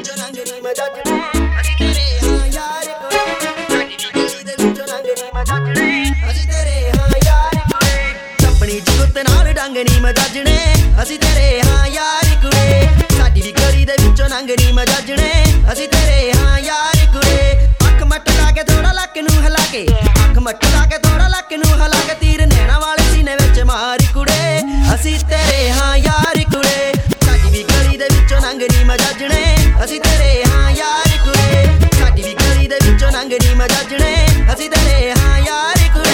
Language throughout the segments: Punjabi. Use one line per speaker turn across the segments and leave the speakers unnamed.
ਵਿੱਚੋਂ ਰੰਗ ਨੀ ਮਜਾਜਣੇ ਅਸੀਂ ਤੇਰੇ ਹਾਂ ਯਾਰ ਕੁੜੇ ਸਾਡੀ ਗਲੀ ਦੇ ਵਿੱਚੋਂ ਰੰਗ ਨੀ ਮਜਾਜਣੇ ਅਸੀਂ ਤੇਰੇ ਹਾਂ ਯਾਰ ਕੁੜੇ ਚੱਪਣੀ ਚ ਗੁੱਤ ਨਾਲ ਡੰਗ ਨੀ ਮਜਾਜਣੇ ਅਸੀਂ ਤੇਰੇ ਹਾਂ ਯਾਰ ਕੁੜੇ ਸਾਡੀ ਵੀ ਗਲੀ ਦੇ ਵਿੱਚੋਂ ਰੰਗ ਨੀ ਮਜਾਜਣੇ ਅਸੀਂ ਤੇਰੇ ਹਾਂ ਯਾਰ ਕੁੜੇ ਅੱਖ ਮੱਟ ਲਾ ਕੇ ਥੋੜਾ ਲੱਕ ਨੂੰ ਹਿਲਾ ਕੇ ਅੱਖ ਮੱਟ ਲਾ ਕੇ ਥੋੜਾ ਲੱਕ ਨੂੰ ਹਿਲਾ ਕੇ ਤੀਰ ਨੈਣਾ ਵਾਲੇ ਸੀਨੇ ਵਿੱਚ ਮਾਰ ਕੁੜੇ ਅਸੀਂ ਤੇਰੇ ਹਾਂ ਯਾਰ ਕੁੜੇ ਸਾਡੀ ਵੀ ਗਲੀ ਦੇ ਵਿੱਚੋਂ ਰੰਗ ਨੀ ਮਜਾਜਣੇ ਅਸੀਂ ਤੇਰੇ ਹਾਂ ਯਾਰ ਕੁੜੇ ਸਾਡੀ ਵੀ ਗਲੀ ਦੇ ਵਿੱਚੋਂ ਰੰਗ ਨੀ ਮਜਾਜਣੇ ਅਸੀਂ ਤੇਰੇ ਹਾਂ ਯਾਰ ਕੁੜੇ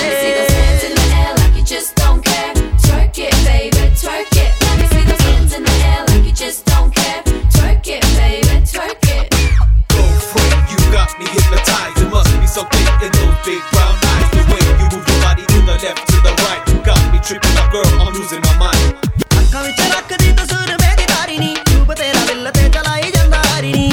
Big brown eyes, the way you move your body to the left, to the right, got me tripping up, girl, I'm losing my mind.
ਅੱਖਾਂ ਵਿੱਚ ਰੱਖਦੀ ਤਸਵੀਰ ਮੇਰੀ ਤਾਰੀ ਨੀ ਰੂਪ ਤੇਰਾ ਦਿਲ ਤੇ ਚਲਾਈ ਜਾਂਦਾ ਹਾਰੀ ਨੀ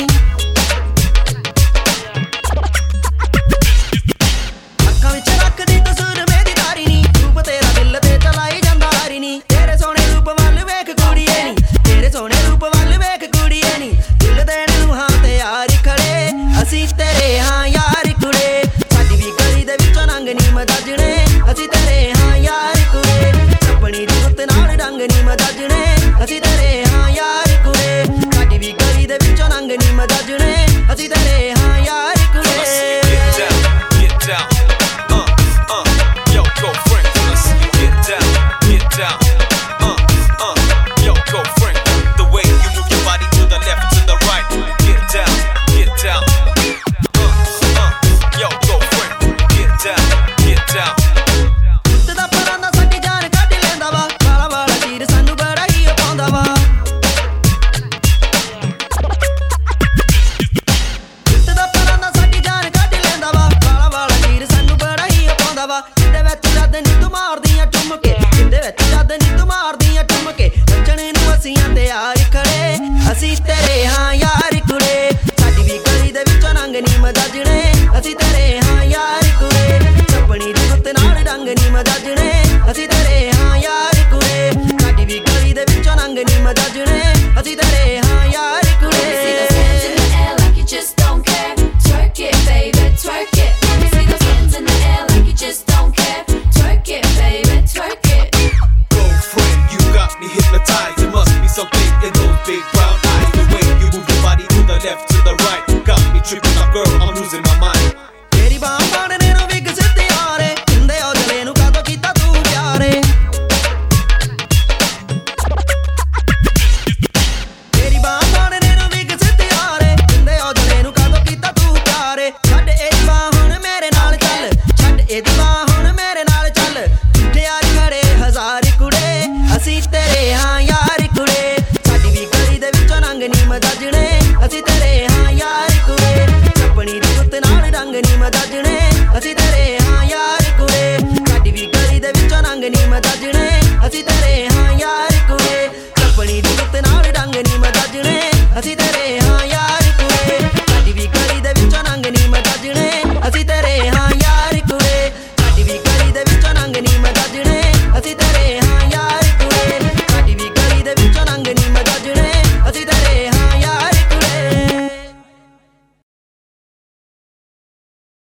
ਅੱਖਾਂ ਵਿੱਚ ਰੱਖਦੀ ਤਸਵੀਰ ਮੇਰੀ ਤਾਰੀ ਨੀ ਰੂਪ ਤੇਰਾ ਦਿਲ ਤੇ ਚਲਾਈ ਜਾਂਦਾ ਹਾਰੀ ਨੀ ਤੇਰੇ ਸੋਹਣੇ ਰੂਪ ਵੱਲ ਵੇਖ ਕੁੜੀਏ ਨੀ ਤੇਰੇ ਸੋਹਣੇ ਰੂਪ ਵੱਲ ਵੇਖ ਕੁੜੀਏ ਨੀ ਦਿਲ ਦੇਣ ਨੂੰ ਹਾਂ ਤੇ ਯਾਰ ਖੜੇ ਅਸੀਂ ਤੇਰੇ ਹਾਂ ਯਾਰ ਕੁੜੇ ਸਾਡੀ ਵੀ ਗਲੀ ਦੇ ਵਿੱਚੋਂ ਰੰਗ ਨੀ ਮਜਾਜਣੇ ਅਸੀਂ ਤੇਰੇ ਹਾਂ ਯਾਰ ਕੁੜੇ ਚੱਪਣੀ ਦੀ ਗੁੱਤ ਨਾਲ ਡੰਗ ਨੀ ਮਜਾਜਣੇ ਅਸੀਂ ਤੇਰੇ ਹਾਂ ਯਾਰ ਕੁੜੇ ਸਾਡੀ ਵੀ ਗਲੀ ਦੇ ਵਿੱਚੋਂ ਰੰਗ ਨੀ ਮਜਾਜਣੇ ਅਸੀਂ ਤੇਰੇ ਹਾਂ ਯਾਰ ਕੁੜੇ
Get down, yo, girlfriend, let's get down, yo, girlfriend, the way you move your body to the left, to the right, get down, yo, girlfriend, get down.
ਗੁੱਤ ਦਾ ਪਰਾਂਦਾ ਸਾਡੀ ਜਾਨ ਕੱਢ ਲੈਂਦਾ ਵਾ ਵਾਲਾ ਵਾਲਾ ਚੀਰ ਸਾਨੂੰ ਬੜਾ ਹੀ ਪਾਉਂਦਾ ਵਾ ਗੁੱਤ ਦਾ ਪਰਾਂਦਾ ਸਾਡੀ ਜਾਨ ਕੱਢ ਲੈਂਦਾ ਵਾ ਵਾਲਾ ਵਾਲਾ ਚੀਰ ਸਾਨੂੰ ਬੜਾ ਹੀ ਪਾਉਂਦਾ ਵਾ ਇਹਦੇ ਵਿੱਚ ਜਦ ਨੀ ਤੂੰ ਮਾਰਦੀਆਂ ਠੁਮਕੇ ਇਹਦੇ ਵਿੱਚ ਜਦ ਨੀ ਤੂੰ ਮਾਰਦੀਆਂ ਠੁਮਕੇ ਨੱਚਣੇ ਨੂੰ ਅਸੀਂ ਆਂ ਤੇ ਯਾਰ ਖੜੇ ਅਸੀਂ ਤੇਰੇ ਹਾਂ ਯਾਰ ਕੁੜੇ ਸਾਡੀ ਵੀ ਗਲੀ ਦੇ ਵਿੱਚੋਂ ਰੰਗ ਨੀ ਮਜਾਜਣੇ ਅਸੀਂ ਤੇਰੇ ਹਾਂ ਯਾਰ ਕੁੜੇ ਚੱਪਣੀ ਦੀ ਗੁੱਤ ਨਾਲ ਡੰਗ ਨੀ ਮਜਾਜਣੇ ਅਸੀਂ ਤੇਰੇ ਹਾਂ ਯਾਰ ਕੁੜੇ ਸਾਡੀ ਵੀ ਗਲੀ ਦੇ ਵਿੱਚੋਂ ਰੰਗ ਨੀ ਮਜਾਜਣੇ ਅਸੀਂ ਤੇਰੇ ਹਾਂ ਯਾਰ ਕੁੜੇ
Girlfriend, you got me hypnotized. There must be something in those big brown eyes. The way you move your body to the left, to the right, got me tripping up, girl, I'm losing my mind.
ਤੇਰੀ ਬਾਂਹ ਫੜਨੇ ਨੂੰ ਵਿਕਸਿਤ ਯਾਰੇ ਹੁੰਦੇ ਔਜਲੇ ਨੂੰ ਕਾਹਤੋਂ ਕੀਤਾ ਤੂੰ ਪਿਆਰੇ ਤੇਰੀ ਬਾਂਹ ਫੜਨੇ ਨੂੰ ਵਿਕਸਿਤ ਯਾਰੇ ਹੁੰਦੇ ਔਜਲੇ ਨੂੰ ਕਾਹਤੋਂ ਕੀਤਾ ਤੂੰ ਪਿਆਰੇ ਛੱਡ ਇਹਦੀ ਬਾਂਹ ਹੁਣ ਮੇਰੇ ਨਾਲ ਚੱਲ ਛੱਡ ਇਹਦੀ ਬਾਂਹ ਹੁਣ ਮੇਰੇ ਨਾਲ ਚੱਲ ਝੂਠੇ ਯਾਰ ਖੜੇ ਹਜ਼ਾਰ ਕੁੜੇ ਅਸੀਂ ਤੇਰੇ ਹਾਂ ਯਾਰ ਕੁੜੇ ਸਾਡੀ ਵੀ ਗਲੀ ਦੇ ਵਿੱਚੋਂ ਰੰਗ ਨੀ ਮਜਾਜਣੇ ਅਸੀਂ ਤੇਰੇ ਹਾਂ ਯਾਰ ਕੁੜੇ ਚੱਪਣੀ ਦੀ ਗੁੱਤ ਨਾਲ ਰੰਗ ਨੀ ਮਜਾਜਣੇ ਅਸੀਂ ਤੇਰੇ ਹਾਂ ਯਾਰ ਕੁੜੇ ਸਾਡੀ ਵੀ ਗਲੀ ਦੇ ਵਿੱਚੋਂ ਰੰਗ ਨੀ ਮਜਾਜਣੇ